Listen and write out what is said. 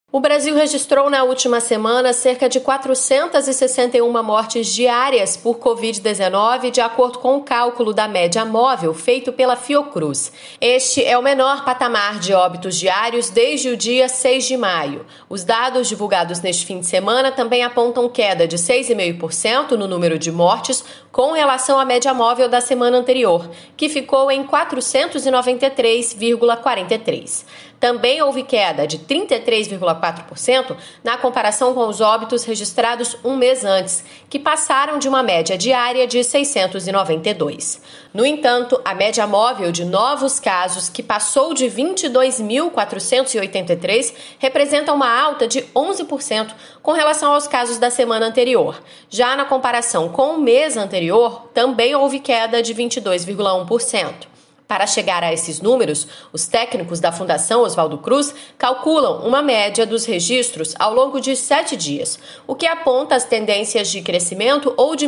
O Brasil registrou na última semana cerca de 461 mortes diárias por Covid-19, de acordo com o cálculo da média móvel feito pela Fiocruz. Este é o menor patamar de óbitos diários desde o dia 6 de maio. Os dados divulgados neste fim de semana também apontam queda de 6,5% no número de mortes com relação à média móvel da semana anterior, que ficou em 493,43. Também houve queda de 33,4% na comparação com os óbitos registrados um mês antes, que passaram de uma média diária de 692. No entanto, a média móvel de novos casos, que passou de 22.483, representa uma alta de 11% com relação aos casos da semana anterior. Já na comparação com o mês anterior, também houve queda de 22,1%. Para chegar a esses números, os técnicos da Fundação Oswaldo Cruz calculam uma média dos registros ao longo de 7 dias, o que aponta as tendências de crescimento ou de